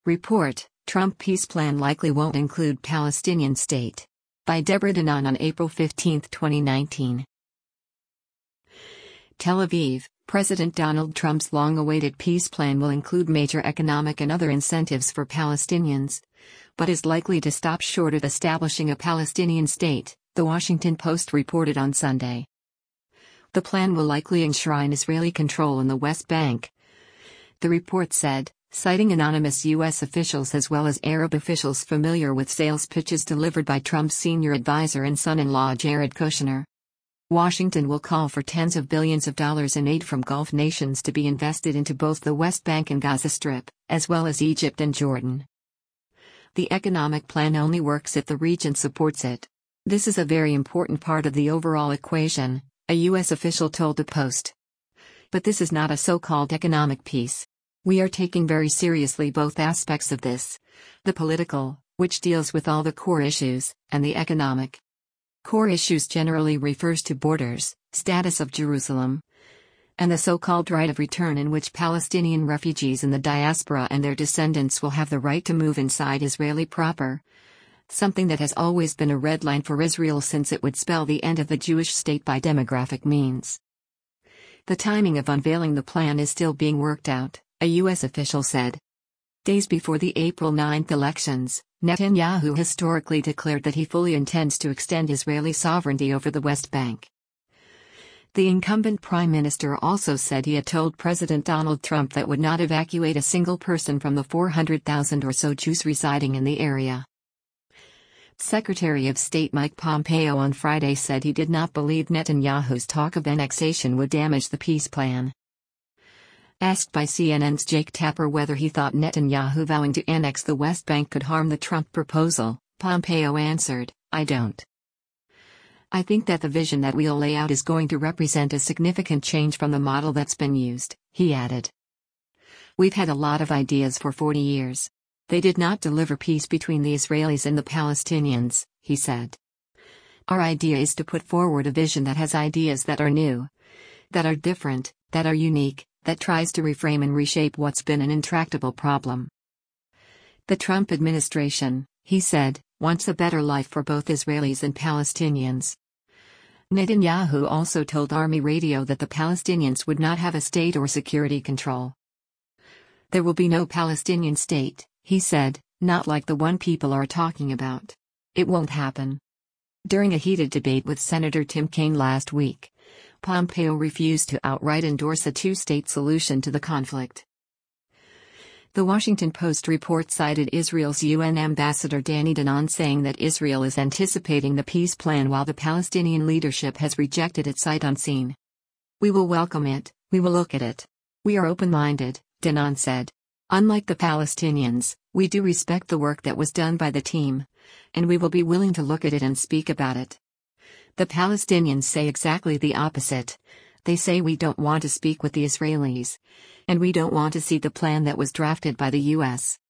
Report: Trump peace plan likely won't include Palestinian state. By Deborah Danon on April 15, 2019. Tel Aviv: President Donald Trump's long-awaited peace plan will include major economic and other incentives for Palestinians, but is likely to stop short of establishing a Palestinian state, The Washington Post reported on Sunday. The plan will likely enshrine Israeli control in the West Bank, the report said, citing anonymous U.S. officials as well as Arab officials familiar with sales pitches delivered by Trump's senior advisor and son-in-law Jared Kushner. Washington will call for tens of billions of dollars in aid from Gulf nations to be invested into both the West Bank and Gaza Strip, as well as Egypt and Jordan. The economic plan only works if the region supports it. This is a very important part of the overall equation, a U.S. official told the Post. But this is not a so-called economic peace. We are taking very seriously both aspects of this: the political, which deals with all the core issues, and the economic. Core issues generally refers to borders, status of Jerusalem, and the so-called right of return, in which Palestinian refugees in the diaspora and their descendants will have the right to move inside Israeli proper, something that has always been a red line for Israel since it would spell the end of the Jewish state by demographic means. The timing of unveiling the plan is still being worked out, a U.S. official said. Days before the April 9 elections, Netanyahu historically declared that he fully intends to extend Israeli sovereignty over the West Bank. The incumbent prime minister also said he had told President Donald Trump that would not evacuate a single person from the 400,000 or so Jews residing in the area. Secretary of State Mike Pompeo on Friday said he did not believe Netanyahu's talk of annexation would damage the peace plan. Asked by CNN's Jake Tapper whether he thought Netanyahu vowing to annex the West Bank could harm the Trump proposal, Pompeo answered, "I don't. I think that the vision that we'll lay out is going to represent a significant change from the model that's been used," he added. "We've had a lot of ideas for 40 years. They did not deliver peace between the Israelis and the Palestinians," he said. "Our idea is to put forward a vision that has ideas that are new, that are different, that are unique, that tries to reframe and reshape what's been an intractable problem." The Trump administration, he said, wants a better life for both Israelis and Palestinians. Netanyahu also told Army Radio that the Palestinians would not have a state or security control. "There will be no Palestinian state," he said, "not like the one people are talking about. It won't happen." During a heated debate with Senator Tim Kaine last week, Pompeo refused to outright endorse a two-state solution to the conflict. The Washington Post report cited Israel's UN ambassador Danny Danon saying that Israel is anticipating the peace plan while the Palestinian leadership has rejected it sight unseen. "We will welcome it, we will look at it. We are open-minded," Danon said. "Unlike the Palestinians, we do respect the work that was done by the team, and we will be willing to look at it and speak about it." The Palestinians say exactly the opposite. They say we don't want to speak with the Israelis, and we don't want to see the plan that was drafted by the U.S.